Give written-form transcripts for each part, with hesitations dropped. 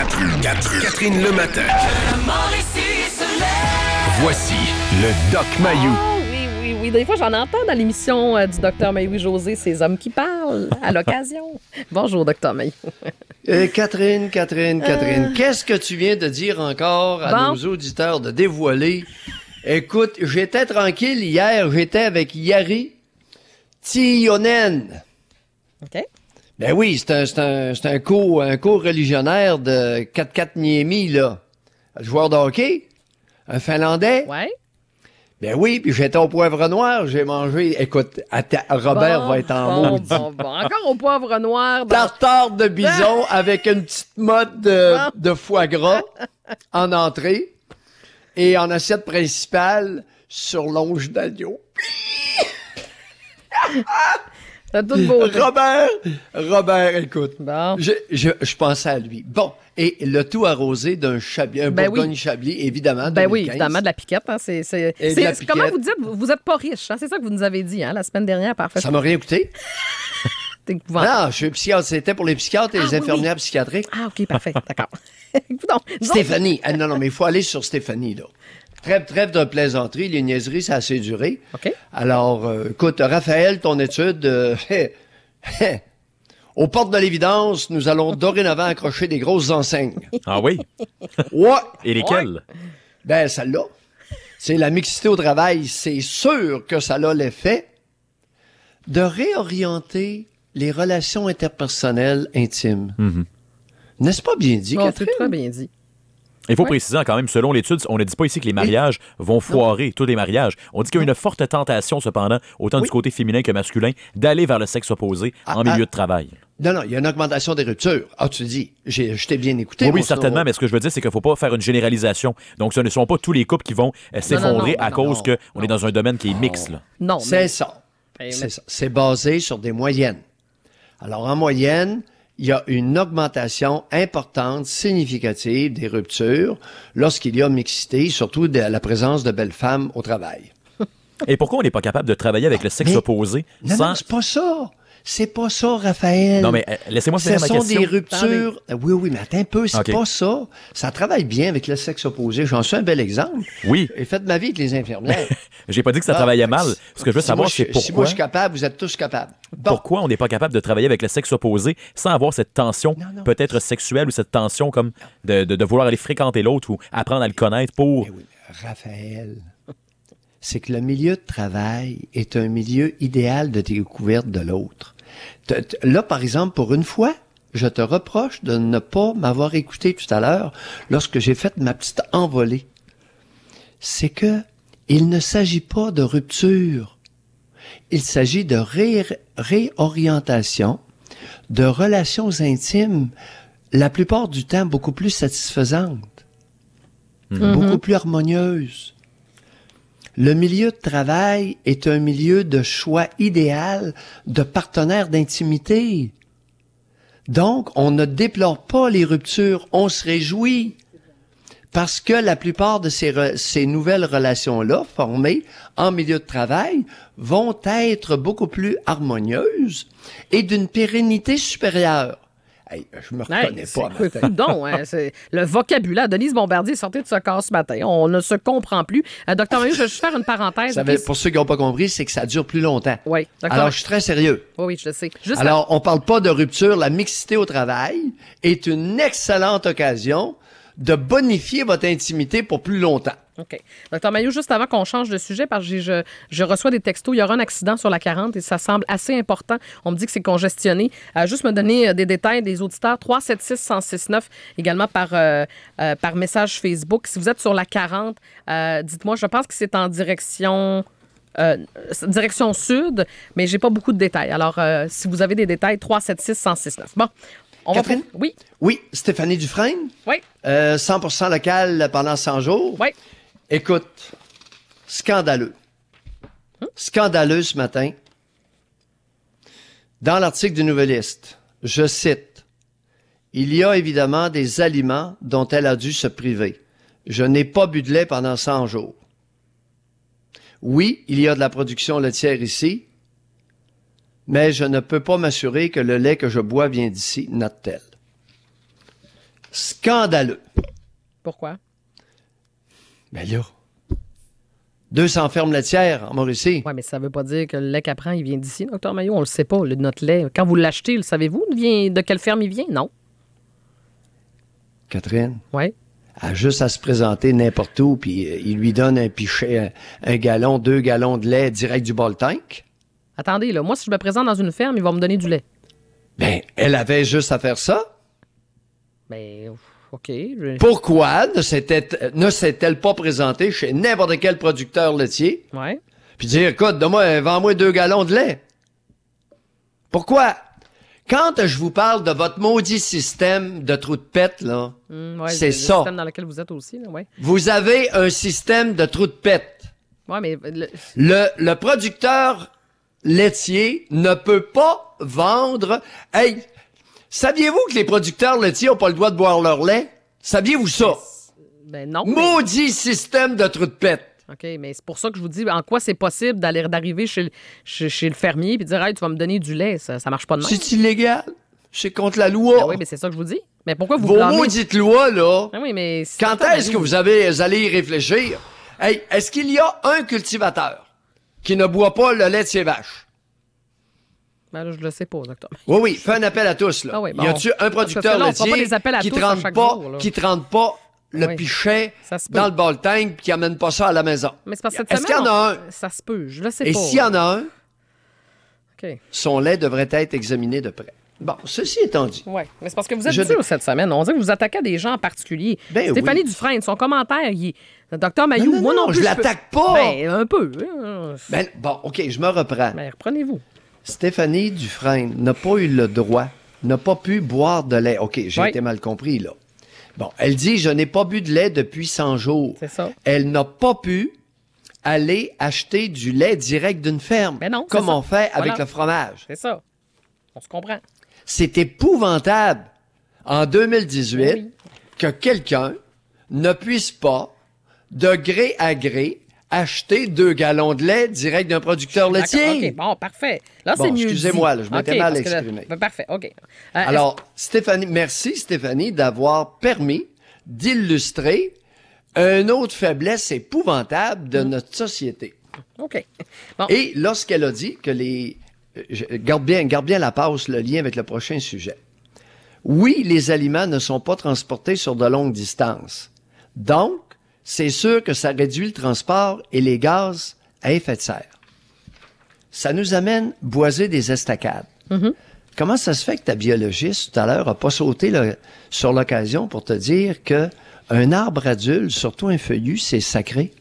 Catherine le matin. Voici le Doc Mayou. Oui, des fois, j'en entends dans l'émission du Dr Mayou-José, ces hommes qui parlent à l'occasion. Bonjour, Dr Mayou. Catherine, qu'est-ce que tu viens de dire encore à nos auditeurs de dévoiler? Écoute, j'étais tranquille hier, j'étais avec Yari Tionnen. OK. Ben oui, c'est un co-religionnaire de 4-4 Niemi, là. Un joueur de hockey, un Finlandais. Ouais. Ben oui, puis j'étais au poivre noir, j'ai mangé... Écoute, Robert va être en maudit. Encore au poivre noir. Tartare de bison avec une petite mode de foie gras en entrée et en assiette principale sur longe d'agneau. T'as tout beau. Robert, écoute. Bon. Je pensais à lui. Bon, et le tout arrosé d'un Chablis, un Bourgogne-Chablis, évidemment. Ben 2015. oui, évidemment, de la piquette. Hein, comment vous dites? Vous êtes pas riche. Hein? C'est ça que vous nous avez dit la semaine dernière. Parfait. Ça m'a rien coûté. T'es épouvantable. Non, je suis psychiatre. C'était pour les psychiatres et les infirmières psychiatriques. Ah, OK, parfait. D'accord. Stéphanie. Non, mais il faut aller sur Stéphanie, là. Trêve de plaisanterie, les niaiseries, ça a assez duré. OK. Alors, écoute, Raphaël, ton étude, aux portes de l'évidence, nous allons dorénavant accrocher des grosses enseignes. Ah oui? Ouais. Et lesquelles? Ben, celle-là. C'est la mixité au travail. C'est sûr que ça a l'effet de réorienter les relations interpersonnelles intimes. Mm-hmm. N'est-ce pas bien dit, Catherine? C'est très bien dit. Il faut préciser quand même, selon l'étude, on ne dit pas ici que les mariages vont foirer, tous les mariages. On dit qu'il y a une forte tentation, cependant, autant du côté féminin que masculin, d'aller vers le sexe opposé en milieu de travail. Non, il y a une augmentation des ruptures. Ah, tu dis, je t'ai bien écouté. Oui, certainement, mais ce que je veux dire, c'est qu'il ne faut pas faire une généralisation. Donc, ce ne sont pas tous les couples qui vont s'effondrer à cause qu'on est dans un domaine qui est mixte. Là. Non, c'est ça. C'est ça. C'est basé sur des moyennes. Alors, en moyenne, il y a une augmentation importante, significative des ruptures lorsqu'il y a mixité, surtout de la présence de belles femmes au travail. Et pourquoi on n'est pas capable de travailler avec le sexe opposé sans... Non, c'est pas ça. C'est pas ça, Raphaël. Non, mais laissez-moi finir ma question. Ce sont des ruptures... Oui, mais attends un peu, c'est pas ça. Ça travaille bien avec le sexe opposé. J'en suis un bel exemple. Oui. J'ai fait de ma vie avec les infirmières. J'ai pas dit que ça travaillait mal. Ce que je veux savoir, c'est pourquoi... Si moi je suis capable, vous êtes tous capables. Bon. Pourquoi on n'est pas capable de travailler avec le sexe opposé sans avoir cette tension peut-être sexuelle ou cette tension comme de vouloir aller fréquenter l'autre ou apprendre à le connaître pour... Mais oui, Raphaël, c'est que le milieu de travail est un milieu idéal de découverte de l'autre. Là, par exemple, pour une fois, je te reproche de ne pas m'avoir écouté tout à l'heure lorsque j'ai fait ma petite envolée. C'est que il ne s'agit pas de rupture. Il s'agit de réorientation, de relations intimes, la plupart du temps beaucoup plus satisfaisantes, beaucoup plus harmonieuses. Le milieu de travail est un milieu de choix idéal de partenaires d'intimité. Donc, on ne déplore pas les ruptures, on se réjouit. Parce que la plupart de ces nouvelles relations-là, formées en milieu de travail, vont être beaucoup plus harmonieuses et d'une pérennité supérieure. Hey, je me reconnais pas. Donc, c'est le vocabulaire. Denise Bombardier est sortie de ce corps ce matin. On ne se comprend plus. Docteur Mayou, je vais juste faire une parenthèse. Pour ceux qui n'ont pas compris, c'est que ça dure plus longtemps. Oui. Alors, je suis très sérieux. Oui, je le sais. On parle pas de rupture. La mixité au travail est une excellente occasion de bonifier votre intimité pour plus longtemps. OK. Docteur Mayou, juste avant qu'on change de sujet, parce que je reçois des textos, il y aura un accident sur la 40 et ça semble assez important. On me dit que c'est congestionné. Juste me donner des détails des auditeurs. 376-1069, également par message Facebook. Si vous êtes sur la 40, dites-moi, je pense que c'est en direction sud, mais j'ai pas beaucoup de détails. Alors, si vous avez des détails, 376-1069. Bon. Catherine? Oui. Oui, Stéphanie Dufresne? Oui. 100% local pendant 100 jours? Oui. Écoute, scandaleux. Scandaleux ce matin. Dans l'article du Nouvelliste, je cite, « Il y a évidemment des aliments dont elle a dû se priver. Je n'ai pas bu de lait pendant 100 jours. Oui, il y a de la production laitière ici, mais je ne peux pas m'assurer que le lait que je bois vient d'ici, note-t-elle. » Scandaleux. Pourquoi? Ben là, 200 fermes laitières en Mauricie. Oui, mais ça ne veut pas dire que le lait qu'elle prend, il vient d'ici, Dr Maillot. On le sait pas, notre lait. Quand vous l'achetez, le savez-vous de quelle ferme il vient? Non. Catherine, Oui. elle a juste à se présenter n'importe où, puis il lui donne un pichet, un gallon, 2 gallons de lait direct du bol tank. Attendez, là, moi, si je me présente dans une ferme, ils vont me donner du lait. Ben, elle avait juste à faire ça. Ben, OK. Pourquoi ne s'est-elle pas présentée chez n'importe quel producteur laitier, Oui. puis dire, écoute, vends-moi 2 gallons de lait? Pourquoi? Quand je vous parle de votre maudit système de trou de pète, là, c'est le ça. système dans lequel vous êtes aussi, là, ouais. Vous avez un système de trou de pète. Oui, mais... Le producteur laitier ne peut pas vendre... Hey, saviez-vous que les producteurs laitiers n'ont pas le droit de boire leur lait? Saviez-vous ça? Ben non. Maudit système de trou de pète. OK, mais c'est pour ça que je vous dis en quoi c'est possible d'arriver chez le fermier et de dire « Hey, tu vas me donner du lait. » Ça marche pas de même. C'est illégal. C'est contre la loi. Ben oui, mais c'est ça que je vous dis. Mais pourquoi vous Vos blâmez... maudites lois, là, Ben oui, mais quand est-ce que vous allez y réfléchir? Hey, est-ce qu'il y a un cultivateur qui ne boit pas le lait de ses vaches? Ben là, je le sais pas, docteur. Oui, oui, fais un appel à tous, là. Ah oui, bon. Y a-tu un producteur Parce que là, on fera pas laitier des appels à qui tous ne à rentre chaque pas, jour, là. qui te rentre pas le Oui. pichet Ça se peut. dans le bol tank puis qui amène pas ça à la maison? Mais c'est parce que cette Est-ce qu'il y en semaine, a un? ça se peut. Je le sais Et pas. s'il y en a un, OK. son lait devrait être examiné de près. Bon, ceci étant dit, Oui, mais c'est parce que vous êtes Je- dur cette semaine. On dirait que vous attaquez à des gens en particulier. Ben Stéphanie oui. Dufresne, son commentaire, il est... Docteur Maillot, non, moi non non, plus. je l'attaque pas. Ben, un peu. bon, OK, je me reprends. Ben, reprenez-vous. Stéphanie Dufresne n'a pas eu le droit, n'a pas pu boire de lait. OK, j'ai Oui. été mal compris, là. Bon, elle dit, je n'ai pas bu de lait depuis 100 jours. C'est ça. Elle n'a pas pu aller acheter du lait direct d'une ferme, Ben non, c'est comme ça. on fait avec Voilà. le fromage. C'est ça. On se comprend. C'est épouvantable, en 2018, Oui. que quelqu'un ne puisse pas, de gré à gré, acheter 2 gallons de lait direct d'un producteur laitier. D'accord, OK, bon, parfait. Là, Bon, c'est mieux excusez-moi, dit. là, je m'étais OK, mal parce que là- exprimé. ben, parfait, OK. Alors, Stéphanie, merci Stéphanie d'avoir permis d'illustrer une autre faiblesse épouvantable de notre société. OK. Bon, Et lorsqu'elle a dit que garde bien la passe, le lien avec le prochain sujet. Oui, les aliments ne sont pas transportés sur de longues distances. Donc, c'est sûr que ça réduit le transport et les gaz à effet de serre. Ça nous amène boiser des estacades. Comment ça se fait que ta biologiste, tout à l'heure, a pas sauté sur l'occasion pour te dire que un arbre adulte, surtout un feuillu, c'est sacré?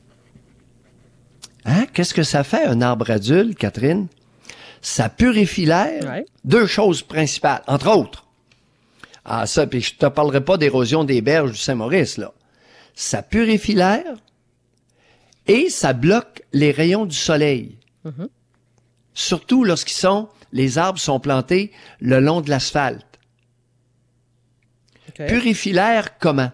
Hein? Qu'est-ce que ça fait, un arbre adulte, Catherine? Ça purifie l'air. Ouais. 2 choses principales, entre autres. Ah, ça, puis je te parlerai pas d'érosion des berges du Saint-Maurice, là. Ça purifie l'air et ça bloque les rayons du soleil. Surtout les arbres sont plantés le long de l'asphalte. OK. Purifie l'air comment?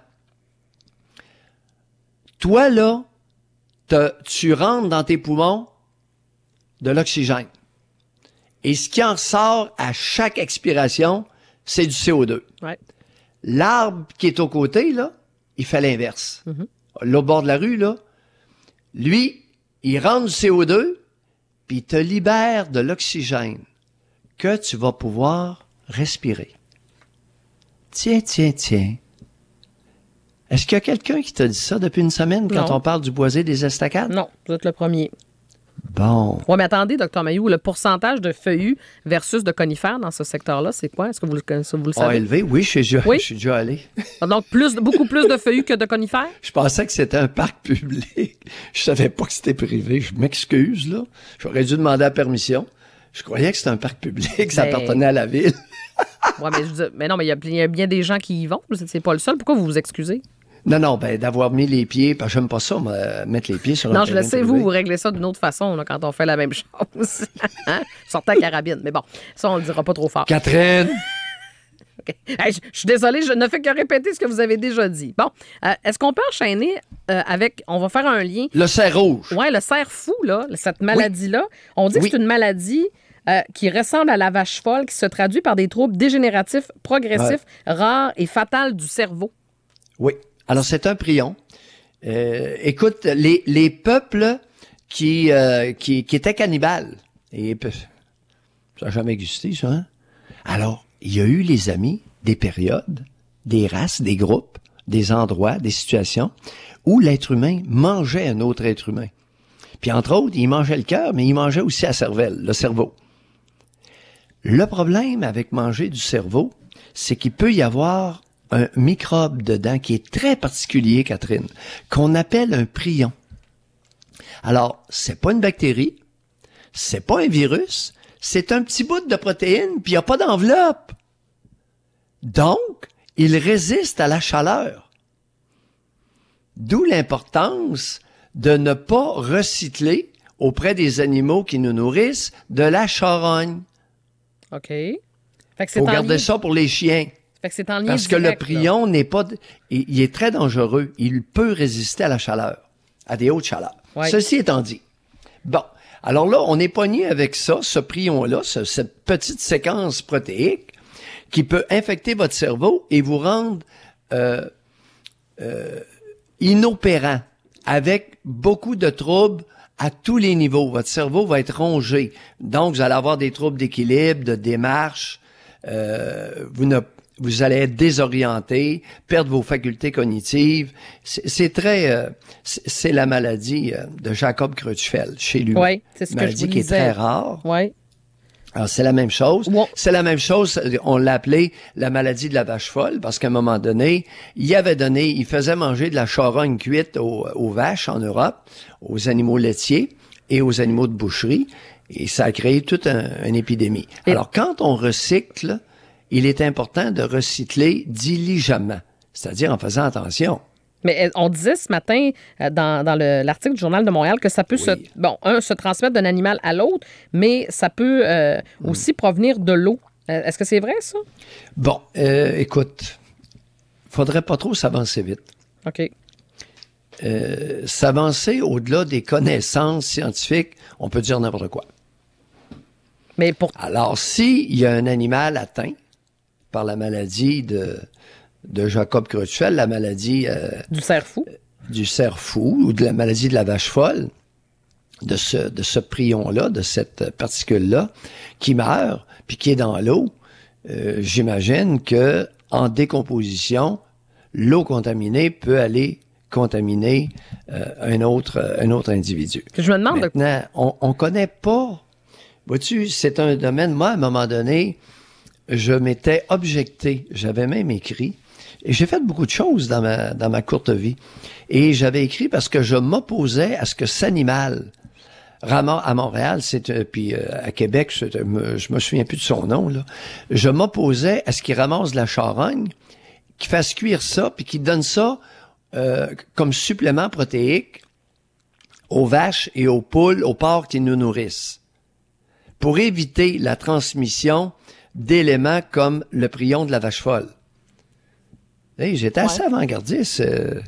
Toi, là, tu rentres dans tes poumons de l'oxygène. Et ce qui en sort à chaque expiration, c'est du CO2. Ouais. L'arbre qui est aux côtés, là, il fait l'inverse. Là, au bord de la rue, là, lui, il rentre du CO2, puis il te libère de l'oxygène que tu vas pouvoir respirer. Tiens. Est-ce qu'il y a quelqu'un qui t'a dit ça depuis une semaine quand Non. on parle du boisé des estacades? Non, vous êtes le premier. Bon. Oui, mais attendez, docteur Maillot, le pourcentage de feuillus versus de conifères dans ce secteur-là, c'est quoi? Est-ce que vous le savez? élevé, oui, je Oui. suis déjà allé. Donc, beaucoup plus de feuillus que de conifères? Je pensais que c'était un parc public. Je savais pas que c'était privé. Je m'excuse, là. J'aurais dû demander la permission. Je croyais que c'était un parc public, ça Ben- appartenait à la ville. Oui, mais non, mais il y a bien des gens qui y vont. C'est pas le seul. Pourquoi vous vous excusez? Non, d'avoir mis les pieds, parce que j'aime pas ça, mettre les pieds sur un Non, je le terrain sais, privé. vous réglez ça d'une autre façon là, quand on fait la même chose. Hein? Sortez la carabine. Mais bon, ça, on le dira pas trop fort. Catherine! OK. Hey, je suis désolée, je ne fais que répéter ce que vous avez déjà dit. Bon, est-ce qu'on peut enchaîner avec... On va faire un lien. Le cerf rouge. Oui, le cerf fou, là, cette maladie-là, on dit que Oui. c'est une maladie qui ressemble à la vache folle, qui se traduit par des troubles dégénératifs progressifs, rares et fatals du cerveau. Oui. Alors, c'est un prion. Écoute, les peuples qui étaient cannibales, et ça n'a jamais existé, ça, hein? Alors, il y a eu, les amis, des périodes, des races, des groupes, des endroits, des situations où l'être humain mangeait un autre être humain. Puis, entre autres, il mangeait le cœur, mais il mangeait aussi la cervelle, le cerveau. Le problème avec manger du cerveau, c'est qu'il peut y avoir un microbe dedans qui est très particulier, Catherine, qu'on appelle un prion. Alors, c'est pas une bactérie, c'est pas un virus, c'est un petit bout de protéine, puis il n'y a pas d'enveloppe. Donc, il résiste à la chaleur. D'où l'importance de ne pas recycler auprès des animaux qui nous nourrissent de la charogne. OK. Fait que c'est Faut en garder lien- ça pour les chiens. Fait que c'est en lien Parce que le direct, là. prion n'est pas... Il est très dangereux. Il peut résister à la chaleur, à des hautes chaleurs. Ouais. Ceci étant dit. Bon. Alors là, on est pogné avec ça, ce prion-là, cette petite séquence protéique qui peut infecter votre cerveau et vous rendre inopérant avec beaucoup de troubles à tous les niveaux. Votre cerveau va être rongé. Donc, vous allez avoir des troubles d'équilibre, de démarche. Vous allez être désorienté, perdre vos facultés cognitives. C'est la maladie de Jacob Creutzfeldt chez lui. Oui, c'est ce que je Maladie vous qui est disais. très rare. Oui. Alors, c'est la même chose. Ouais. C'est la même chose. On l'a appelé la maladie de la vache folle parce qu'à un moment donné, il faisait manger de la charogne cuite aux vaches en Europe, aux animaux laitiers et aux animaux de boucherie. Et ça a créé toute une épidémie. Et- Alors, quand on recycle, il est important de recycler diligemment, c'est-à-dire en faisant attention. Mais on disait ce matin dans l'article du Journal de Montréal que ça peut se transmettre d'un animal à l'autre, mais ça peut aussi provenir de l'eau. Est-ce que c'est vrai, ça? Bon, écoute, faudrait pas trop s'avancer vite. OK. S'avancer au-delà des connaissances scientifiques, on peut dire n'importe quoi. Mais pour... Alors, s'il y a un animal atteint par la maladie de Jacob Creutzfeldt, la maladie Du cerf-fou. du cerf-fou ou de la maladie de la vache folle, de ce prion-là, de cette particule-là, qui meurt, puis qui est dans l'eau, j'imagine que en décomposition, l'eau contaminée peut aller contaminer un autre individu. Je me demande... Maintenant, on connaît pas. Vois-tu, c'est un domaine, moi, à un moment donné, je m'étais objecté, j'avais même écrit, et j'ai fait beaucoup de choses dans ma courte vie. Et j'avais écrit parce que je m'opposais à ce que cet animal ramasse à Montréal, puis à Québec, je me souviens plus de son nom, là. Je m'opposais à ce qu'il ramasse de la charogne, qu'il fasse cuire ça, puis qu'il donne ça comme supplément protéique aux vaches et aux poules, aux porcs qui nous nourrissent, pour éviter la transmission d'éléments comme le prion de la vache folle. Hey, j'étais assez avant-gardiste.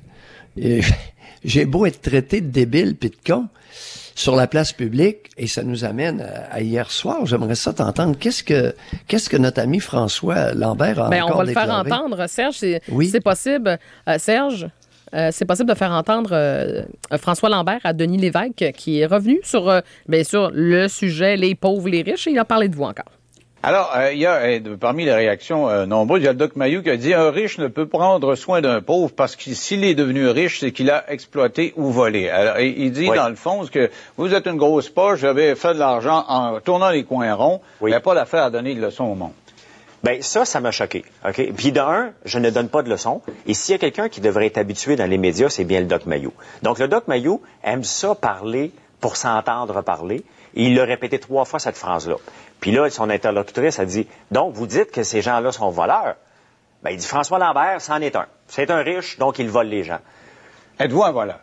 J'ai beau être traité de débile pis de con sur la place publique, et ça nous amène à hier soir. J'aimerais ça t'entendre. Qu'est-ce que notre ami François Lambert a encore on va le faire déclaré? entendre, Serge. Oui. C'est possible. Serge, c'est possible de faire entendre François Lambert à Denis Lévesque, qui est revenu sur, bien sûr, le sujet les pauvres, les riches, et il a parlé de vous encore. Alors, il y a, parmi les réactions nombreuses, il y a le Doc Mayou qui a dit « Un riche ne peut prendre soin d'un pauvre parce que s'il est devenu riche, c'est qu'il a exploité ou volé. » Alors, il dit, dans le fond, que vous êtes une grosse poche, vous avez fait de l'argent en tournant les coins ronds, il n'y a pas l'affaire à donner de leçons au monde. Ben ça m'a choqué. OK? Puis d'un, je ne donne pas de leçons. Et s'il y a quelqu'un qui devrait être habitué dans les médias, c'est bien le Doc Mayou. Donc, le Doc Mayou aime ça parler pour s'entendre parler. Et il l'a répété 3 fois, cette phrase-là. Puis là, son interlocutrice a dit, donc, vous dites que ces gens-là sont voleurs? Ben, il dit, François Lambert, c'en est un. C'est un riche, donc il vole les gens. Êtes-vous un voleur?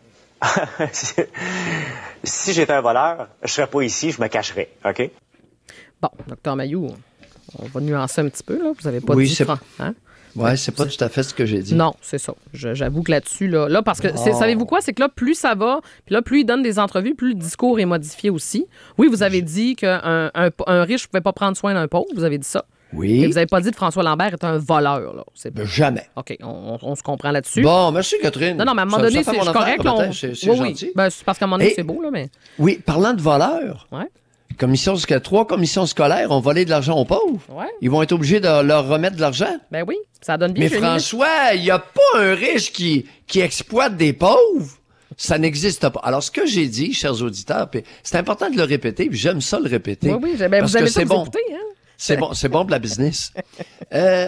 Si j'étais un voleur, je serais pas ici, je me cacherais. OK? Bon, Dr Mayou, on va nuancer un petit peu, là. Vous n'avez pas Oui, dit... c'est- Hein? Oui, c'est pas tout à fait ce que j'ai dit. Non, c'est ça. J'avoue que là-dessus, là parce que, savez-vous quoi? C'est que là, plus ça va, puis là, plus il donne des entrevues, plus le discours est modifié aussi. Oui, vous avez dit qu'un riche ne pouvait pas prendre soin d'un pauvre. Vous avez dit ça. Oui. Et vous n'avez pas dit que François Lambert est un voleur, là. Jamais. OK, on se comprend là-dessus. Bon, merci, Catherine. Non, mais à un moment donné, c'est correct. C'est oui, gentil. oui. Ben, c'est parce qu'à un moment donné, c'est beau, là, mais... Oui, parlant de voleurs, Ouais. 3 commissions scolaires ont volé de l'argent aux pauvres. Ouais. Ils vont être obligés de leur remettre de l'argent. Ben oui, ça donne bien. Mais François, il n'y a pas un riche qui exploite des pauvres. Ça n'existe pas. Alors, ce que j'ai dit, chers auditeurs, puis c'est important de le répéter, puis j'aime ça le répéter. Oui, oui, parce vous avez que c'est bon. écouter, hein? C'est bon pour la business. Un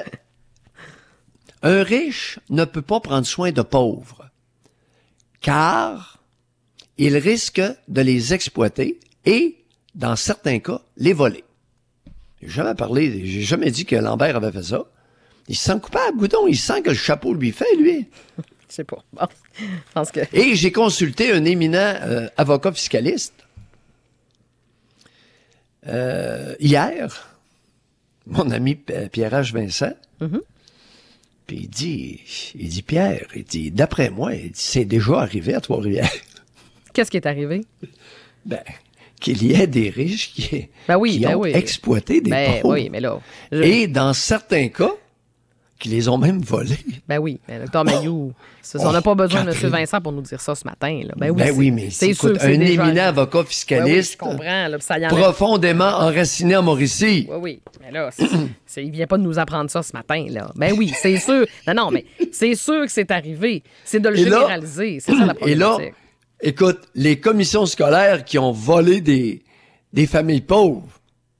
riche ne peut pas prendre soin de pauvres, car il risque de les exploiter et, dans certains cas, les voler. J'ai jamais dit que Lambert avait fait ça. Il se sent coupable, Goudon. Il sent que le chapeau lui fait, lui. Je sais pas. Bon, je pense que... Et j'ai consulté un éminent avocat fiscaliste hier, mon ami Pierre H. Vincent. Mm-hmm. Puis il dit, Pierre, d'après moi, c'est déjà arrivé à Trois-Rivières. Qu'est-ce qui est arrivé? Ben, qu'il y ait des riches qui ont exploité des pauvres. Oui, mais là... Et dans certains cas, qui les ont même volés. Ben oui, mais Dr. Mayou, on n'a pas besoin de M. Vincent pour nous dire ça ce matin. Là. Ben oui, mais c'est sûr un éminent avocat fiscaliste, ben oui, je comprends, là, ça y en profondément enraciné en Mauricie. Oui, mais là, il vient pas de nous apprendre ça ce matin. Là. Ben oui, c'est sûr. Non, mais c'est sûr que c'est arrivé. C'est de le généraliser. C'est ça la problématique. Et là, écoute, les commissions scolaires qui ont volé des familles pauvres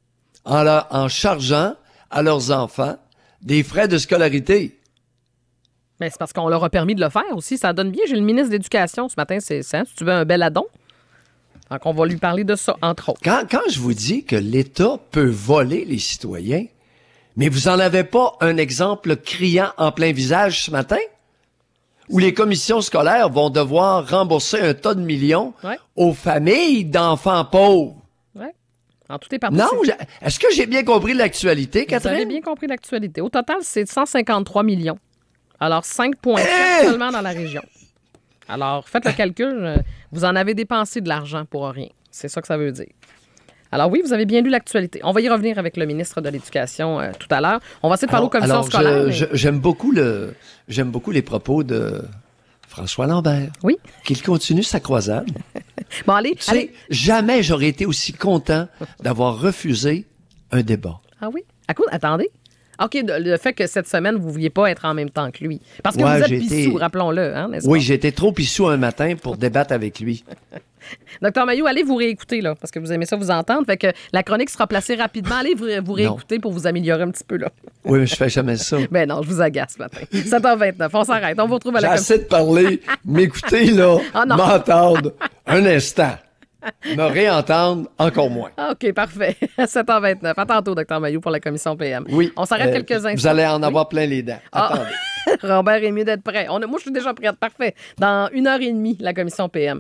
en chargeant à leurs enfants des frais de scolarité. Mais c'est parce qu'on leur a permis de le faire aussi. Ça donne bien. J'ai le ministre de l'Éducation ce matin, c'est ça. Si tu veux un bel addon. Donc, on va lui parler de ça, entre autres. Quand je vous dis que l'État peut voler les citoyens, mais vous en avez pas un exemple criant en plein visage ce matin? Où les commissions scolaires vont devoir rembourser un tas de millions aux familles d'enfants pauvres. En tout et partout. Non, est-ce que j'ai bien compris l'actualité, Catherine? Vous avez bien compris l'actualité. Au total, c'est 153 millions. Alors, 5,4 seulement dans la région. Alors, faites le calcul. Vous en avez dépensé de l'argent pour rien. C'est ça que ça veut dire. Alors oui, vous avez bien lu l'actualité. On va y revenir avec le ministre de l'Éducation tout à l'heure. On va essayer de parler aux commissions scolaires. J'aime beaucoup les propos de François Lambert. Oui. Qu'il continue sa croisade. Bon, allez. Jamais j'aurais été aussi content d'avoir refusé un débat. Ah oui? Attendez. OK, le fait que cette semaine, vous ne vouliez pas être en même temps que lui. Parce que vous êtes pissou, rappelons-le, hein, n'est-ce pas? Oui, j'ai été trop pissou un matin pour débattre avec lui. Docteur Mayou, allez vous réécouter, là, parce que vous aimez ça vous entendre. Fait que la chronique sera placée rapidement. Allez vous réécouter pour vous améliorer un petit peu, là. Oui, mais je fais jamais ça. Ben non, je vous agace ce matin. 7h29, on s'arrête. On vous retrouve à la commission. J'ai assez de parler, m'écouter, là, m'entendre un instant. Me réentendre encore moins. OK, parfait. 7h29. À tantôt, Dr. Mayou, pour la commission PM. Oui. On s'arrête quelques instants. Vous allez en avoir plein les dents. Attendez. Robert est mieux d'être prêt. Moi, je suis déjà prête. Parfait. Dans 1h30, la commission PM.